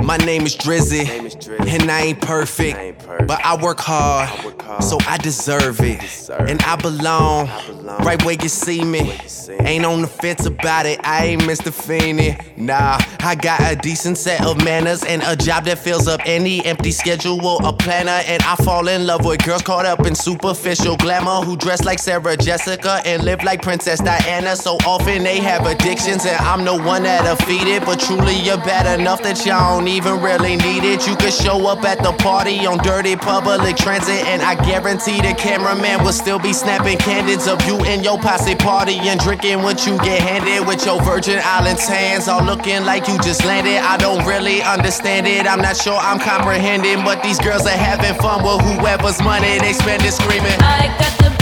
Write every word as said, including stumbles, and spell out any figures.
My name is Drizzy, and I ain't perfect, but I work hard, so I deserve it. And I belong right where you see me. Ain't on the fence about it, I ain't Mister Feeney. Nah, I got a decent set of manners and a job that fills up any empty schedule, a planner. And I fall in love with girls caught up in superficial glamour, who dress like Sarah Jessica and live like Princess Diana. So often they have addictions and I'm the one that'll feed it. But truly you're bad enough that y'all don't even really need it. You could show up at the party on dirty public transit, and I guarantee the cameraman will still be snapping candids of you and your posse party and drinking what you get handed with your Virgin Islands hands all looking like you just landed. I don't really understand it, I'm not sure I'm comprehending, but these girls are having fun with whoever's money they spend it screaming. I got the